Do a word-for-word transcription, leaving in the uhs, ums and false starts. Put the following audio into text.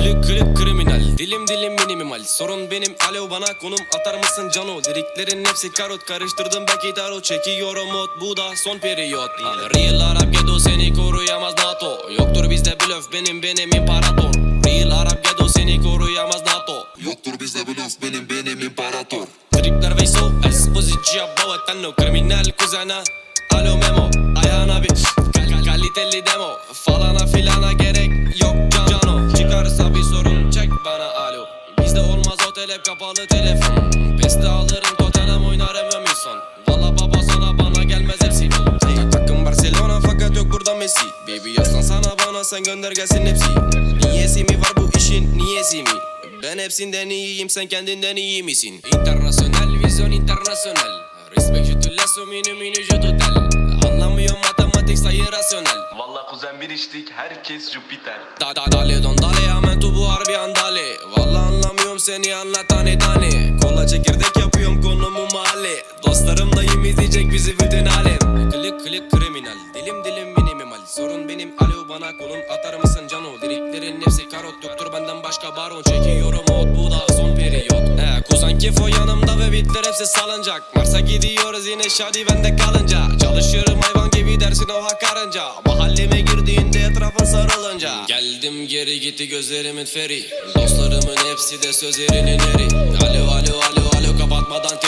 Klik klik kriminal, dilim dilim minimal. Sorun benim, alo bana konum atar mısın cano? Liriklerin hepsi karot, karıştırdım belki taro. Çekiyorum mod, bu da son periyot. Real Arap Gedo seni koruyamaz NATO. Yoktur bizde blöf, benim benim imparator. Real Arap Gedo seni koruyamaz NATO. Yoktur bizde blöf, benim benim imparator. Tripler ve so, espozici abbavetanno. Kriminal kuzena, alo memo. Ayağına bir kal kaliteli demo. Falana filana gerek yok can cano. Çıkarsa bir sorun çek bana alo. Bizde olmaz o telef, kapalı telefon. Beste alırım Tottenham, oynarım Ömison. Valla baba sana bana gelmez hepsi. Hey, takım Barcelona fakat yok burada Messi. Baby yaslan sana bana, sen gönder gelsin hepsi. Niyesi mi var bu işin, niyesi mi? Ben hepsinden iyiyim, sen kendinden iyi misin? Internasyonel, vizyon internasyonel. Respect je te laisse au minu minu je total. Anlamıyorum matematik, sayı rasyonel. Valla kuzen bir içtik, herkes Jüpiter. Da da dale don dale, hemen tu bu harbi andale. Valla anlamıyorum seni, anlat tane tane. Kola çekirdek yapıyorum konumu mahalle. Dostlarım dayım izleyecek bizi bütün alem. Klik klik kriminal, dilim dilim minimal. Sorun benim, alo bana konum atar mısın cano? Liriklerin hepsi karot, yoktur benden başka baron. Çekiyorum mod, bu da son periyot. He kuzan kefo yanımda ve bitler hepsi salınacak. Mars'a gidiyoruz yine şadi bende kalınca. Çalışıyorum hayvan gibi dersin o hakarınca. Mahalleme girdiğinde etrafın sarılınca. Geldim geri gitti gözlerimin feri. Dostlarımın hepsi de sözlerinin eri. Alo alo alo alo kapatmadan